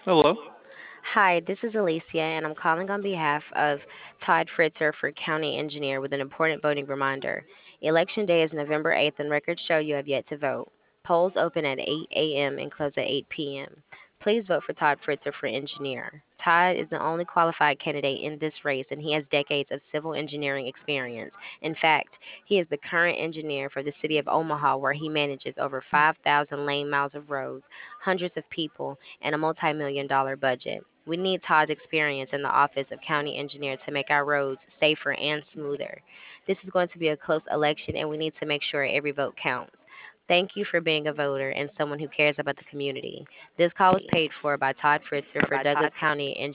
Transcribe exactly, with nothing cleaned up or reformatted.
Hello. Hi, this is Alicia, and I'm calling on behalf of Todd Fritzer for County Engineer with an important voting reminder. Election day is November eighth, and records show you have yet to vote. Polls open at eight a m and close at eight p m. Please vote for Todd Fritzer for Engineer. Todd is the only qualified candidate in this race, and he has decades of civil engineering experience. In fact, he is the current engineer for the city of Omaha, where he manages over five thousand lane miles of roads, hundreds of people, and a multi million dollar budget. We need Todd's experience in the office of county engineer to make our roads safer and smoother. This is going to be a close election, and we need to make sure every vote counts. Thank you for being a voter and someone who cares about the community. This call is paid for by Todd Fritzer for Douglas County